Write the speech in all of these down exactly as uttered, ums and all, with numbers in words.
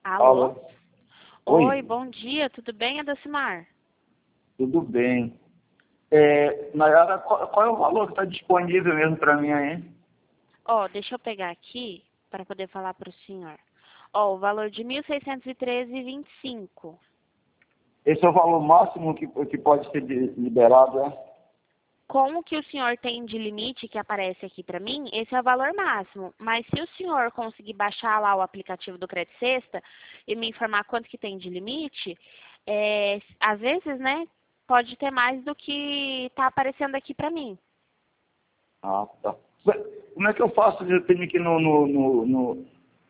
Alô? Alô? Oi, Oi, bom dia, tudo bem, Adacimar? tudo bem. É, Nayara, qual, qual é o valor que está disponível mesmo para mim aí? Ó, deixa eu pegar aqui para poder falar para o senhor. Ó, o valor de mil seiscentos e treze e vinte e cinco. Esse é o valor máximo que, que pode ser de- liberado, é? Com o que o senhor tem de limite que aparece aqui para mim, esse é o valor máximo. Mas se o senhor conseguir baixar lá o aplicativo do Crédito Sexta e me informar quanto que tem de limite, é, às vezes, né, pode ter mais do que está aparecendo aqui para mim. Ah, tá. Como é que eu faço? Eu tenho que ir no, no, no, no,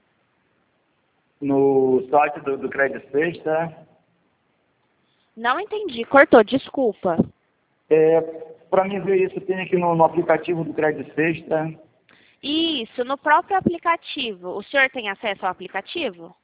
no site do, do Crédito Sexta, é? Não entendi, cortou, desculpa. É, para mim ver isso, eu tenho que ir no, no aplicativo do Crédito Sexta. Isso, no próprio aplicativo. O senhor tem acesso ao aplicativo?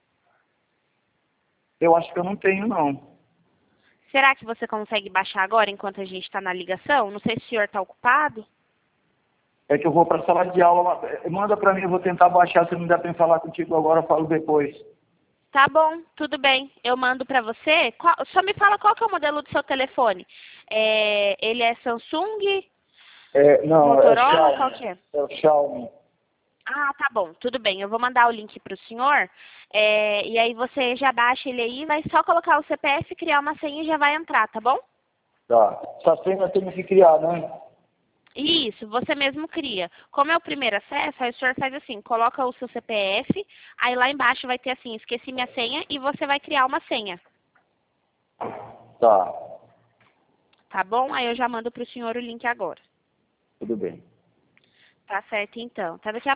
Eu acho que eu não tenho, não. Será que você consegue baixar agora enquanto a gente está na ligação? Não sei se o senhor está ocupado. É que eu vou para a sala de aula. Manda para mim, eu vou tentar baixar. Se não der para falar contigo agora, eu falo depois. Tá bom, tudo bem. Eu mando para você. Qual- só me fala qual que é o modelo do seu telefone. É, ele é Samsung, É, não, é Motorola, qual Xiaomi. que é? É o Xiaomi. Ah, tá bom, tudo bem. Eu vou mandar o link para o senhor. É, e aí você já baixa ele aí, vai só colocar o C P F, criar uma senha e já vai entrar, tá bom? Tá. Essa senha eu tenho que criar, né? Isso, você mesmo cria. Como é o primeiro acesso, aí o senhor faz assim, coloca o seu C P F, aí lá embaixo vai ter assim, esqueci minha senha, e você vai criar uma senha, Tá. tá bom? Aí eu já mando pro senhor o link agora. Tudo bem. Tá certo então. Tá daqui a